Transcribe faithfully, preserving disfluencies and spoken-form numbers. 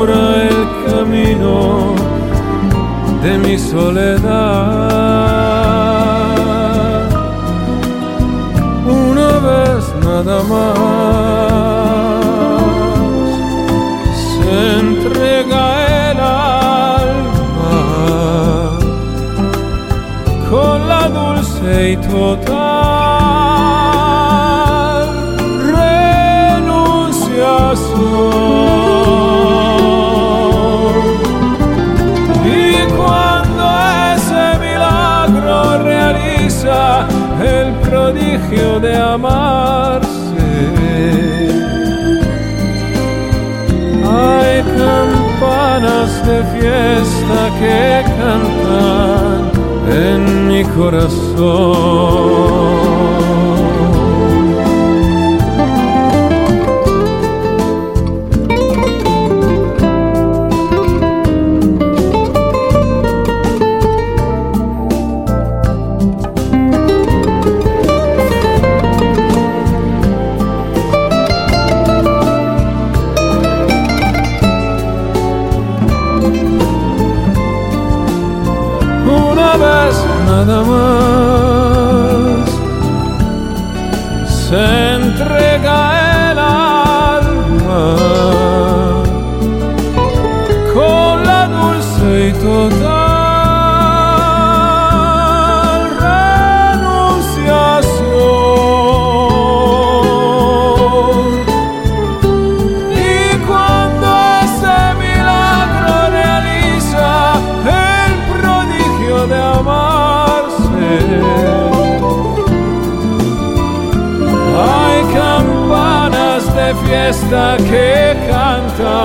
alumbra el camino de mi soledad. Una vez nada más se entrega el alma con la dulce y total renunciación. Y cuando ese milagro realiza el prodigio de amarse, hay campanas de fiesta que cantan en mi corazón. Nada más se entrega el alma con la dulce y total renunciación. Y cuando ese milagro realiza el prodigio de amar, hay campanas de fiesta que cantan